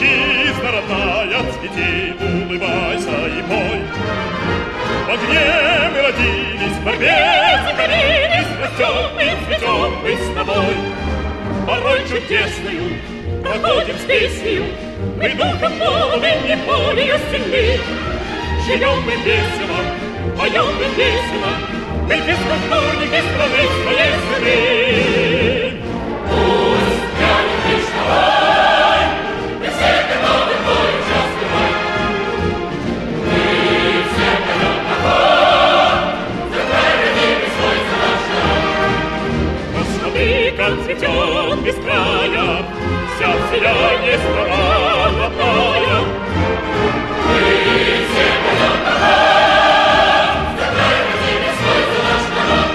Отчизна родная, цвети, улыбайся и пой. В огне мы родились, в борьбе закалились, растем и цветем мы с тобой. Порой чудесную проходим с песнею, мы духом молодым и волею сильны. Живем мы весело, поем мы весело, мы бесконтрольники страны своей страны. Пусть грянет Кришна вой, мы все готовы в бой участвовать. Мы все поем на хор, за край родины свой, за наш народ. Посмотри, как цветет без края вся в сиянии страна родная. Мы все поем на хор, за край родины свой, за наш народ.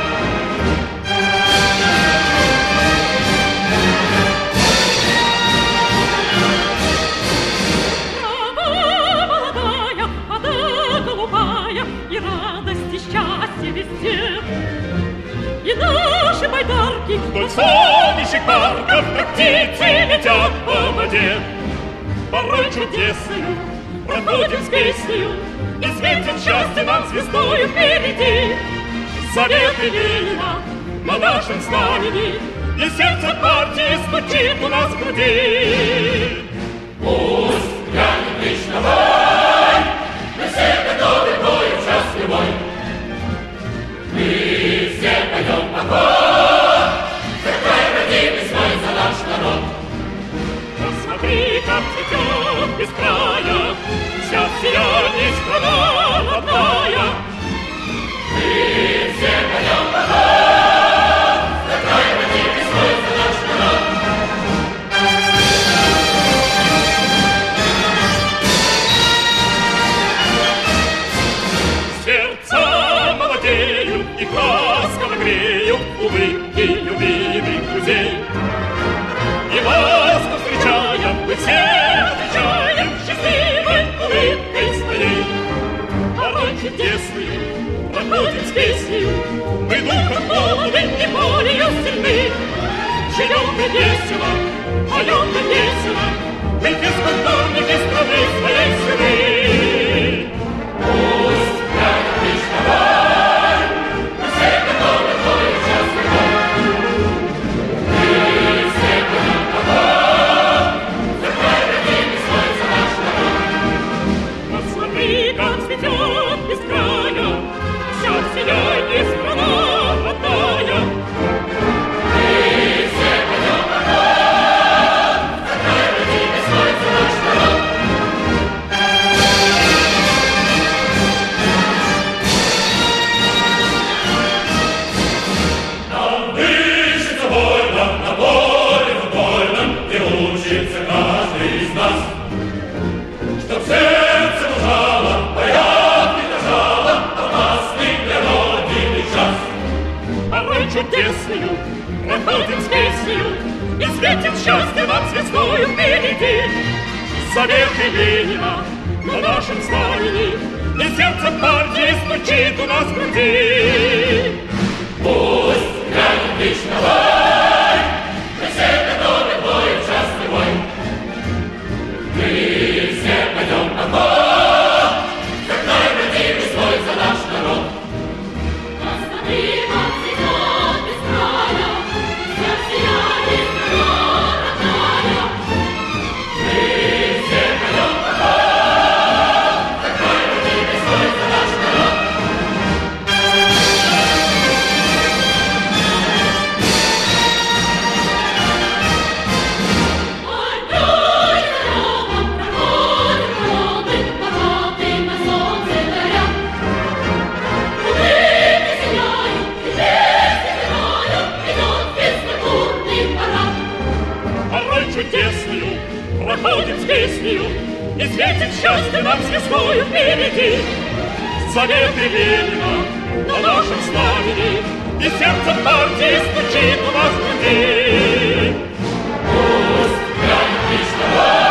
Молодая, вода голубая, и радость, и счастье везде. И наши байдарки вдоль солнечных парков, как птицы, летят по воде. Порой чудесную проходим с песнею, и светит счастье нам звездою впереди. Заветы Ленина на нашем знамени, и сердце партии стучит у нас в груди. Пусть грянет Кришна вой, мы все готовы в бой, в час любой. Мы все пойдем на хор, за край родины свой, за наш народ. Посмотри, как цветет без края вся в сиянии страна родная. Мы все пойдем на хор, за край родины свой, за наш народ. Сердца молодеют и ласково греют улыбки любимых друзей. И ласково встречаем, мы все отвечаем счастливой улыбкой своей. Порой чудесную проходим с песнею, мы духом молодым и волею сильны. Живем мы весело, поем мы весело, мы бесконтрольники страны своей страны. Пусть грянет Кришна вой, мы все готовы в бой, в час любой. Мы все пойдем на хор, за край родины свой, за наш народ. Посмотри, как цветет без края вся в сиянии страна родная. Мы все пойдем на хор, за край родины свой, за наш народ. Нам дышится вольно, на поле футбольном, и учится каждый из нас. Чтоб сердце лужало, порядки дрожало, опасный для родины час. Порой чудесную проходим с песнею, и светит счастье нам звездою впереди. Заветы Ленина на нашем знамени, и сердце партии стучит у нас в груди. Пусть грянет Кришна вой, мы все готовы в бой, в час любой. Мы все пойдем на хор, за край родины свой, за наш народ. Посмотри, как цветет без края вся в сиянии страна родная. Мы все пойдем на хор, за край родины свой, за наш народ. Чудесную проходим с песнею, и светит счастье нам звездою впереди. Заветы Ленина на нашем знамени, и сердце партии стучит у нас в груди. Пусть грянет Кришна вой,